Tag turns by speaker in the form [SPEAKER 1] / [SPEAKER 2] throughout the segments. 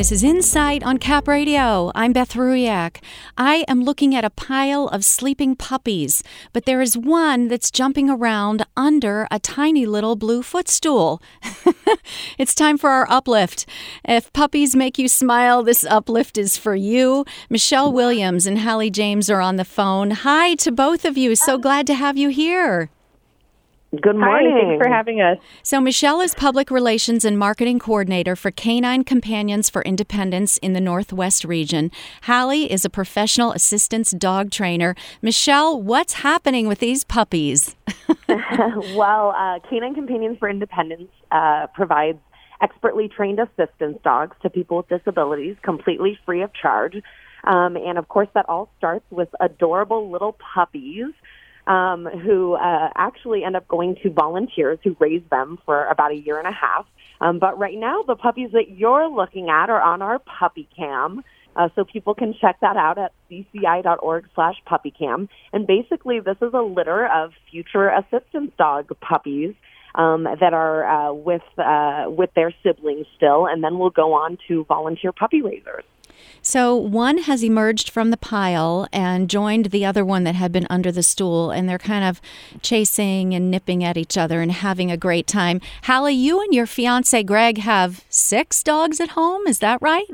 [SPEAKER 1] This is Insight on Cap Radio. I'm Beth Ruyak. I am looking at a pile of sleeping puppies, but there is one that's jumping around under a tiny little blue footstool. It's time for our uplift. If puppies make you smile, this uplift is for you. Michelle Williams and Hallie James are on the phone. Hi to both of you. So glad to have you here.
[SPEAKER 2] Good morning.
[SPEAKER 3] Hi, thanks for having us.
[SPEAKER 1] So Michelle is Public Relations and Marketing Coordinator for Canine Companions for Independence in the Northwest region. Hallie is a professional assistance dog trainer. Michelle, what's happening with these puppies?
[SPEAKER 2] Well, Canine Companions for Independence provides expertly trained assistance dogs to people with disabilities completely free of charge. And, of course, that all starts with adorable little puppies who actually end up going to volunteers who raise them for about a year and a half. But right now, the puppies that you're looking at are on our puppy cam. So people can check that out at cci.org/puppycam. And basically, this is a litter of future assistance dog puppies that are with their siblings still, and then will go on to volunteer puppy raisers.
[SPEAKER 1] So one has emerged from the pile and joined the other one that had been under the stool, and they're kind of chasing and nipping at each other and having a great time. Hallie, you and your fiance Greg have 6 dogs at home. Is that right?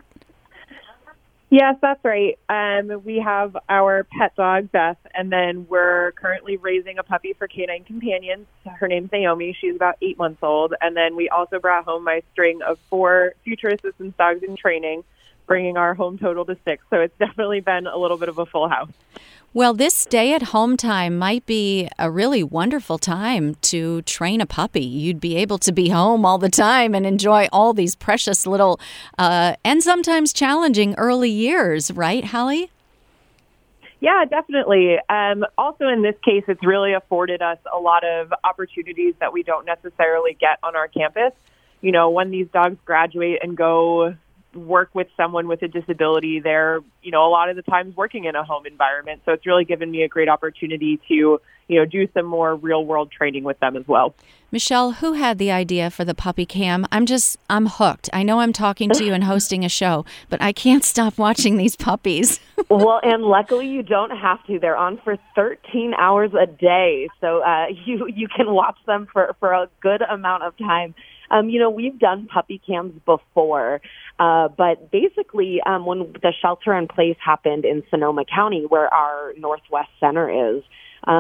[SPEAKER 3] Yes, that's right. We have our pet dog, Beth, and then we're currently raising a puppy for Canine Companions. Her name's Naomi. She's about 8 months old. And then we also brought home my string of 4 future assistance dogs in training, bringing our home total to 6. So it's definitely been a little bit of a full house.
[SPEAKER 1] Well, this stay-at-home time might be a really wonderful time to train a puppy. You'd be able to be home all the time and enjoy all these precious little and sometimes challenging early years, right, Hallie?
[SPEAKER 3] Yeah, definitely. Also, in this case, it's really afforded us a lot of opportunities that we don't necessarily get on our campus. You know, when these dogs graduate and go work with someone with a disability, they're, a lot of the times working in a home environment. So it's really given me a great opportunity to, do some more real world training with them as well.
[SPEAKER 1] Michelle, who had the idea for the puppy cam? I'm hooked. I know I'm talking to you and hosting a show, but I can't stop watching these puppies.
[SPEAKER 2] Well, and luckily you don't have to. They're on for 13 hours a day. So you can watch them for a good amount of time. We've done puppy cams before, but basically when the shelter in place happened in Sonoma County, where our Northwest Center is,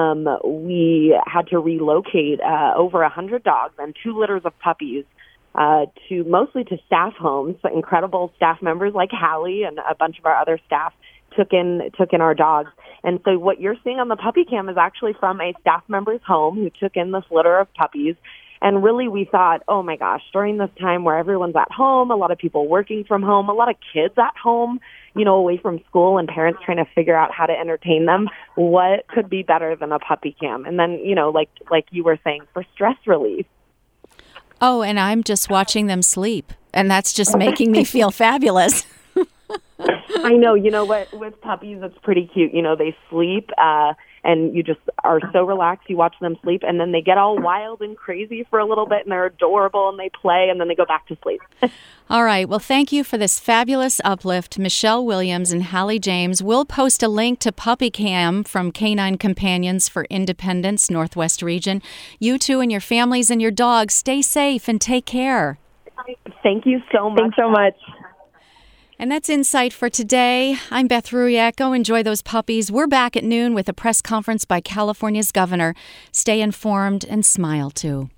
[SPEAKER 2] we had to relocate over 100 dogs and 2 litters of puppies mostly to staff homes. So incredible staff members like Hallie and a bunch of our other staff took in our dogs. And so what you're seeing on the puppy cam is actually from a staff member's home who took in this litter of puppies. And really, we thought, oh, my gosh, during this time where everyone's at home, a lot of people working from home, a lot of kids at home, away from school, and parents trying to figure out how to entertain them, what could be better than a puppy cam? And then, like you were saying, for stress relief.
[SPEAKER 1] Oh, and I'm just watching them sleep, and that's just making me feel fabulous.
[SPEAKER 2] I know. You know what? With puppies, it's pretty cute. They sleep, and you just are so relaxed. You watch them sleep, and then they get all wild and crazy for a little bit, and they're adorable, and they play, and then they go back to sleep.
[SPEAKER 1] All right. Well, thank you for this fabulous uplift, Michelle Williams and Hallie James. We'll post a link to Puppy Cam from Canine Companions for Independence, Northwest region. You two and your families and your dogs, stay safe and take care.
[SPEAKER 2] Thank you so much.
[SPEAKER 3] Thanks so much.
[SPEAKER 1] And that's Insight for today. I'm Beth Ruyak. Go enjoy those puppies. We're back at noon with a press conference by California's governor. Stay informed and smile too.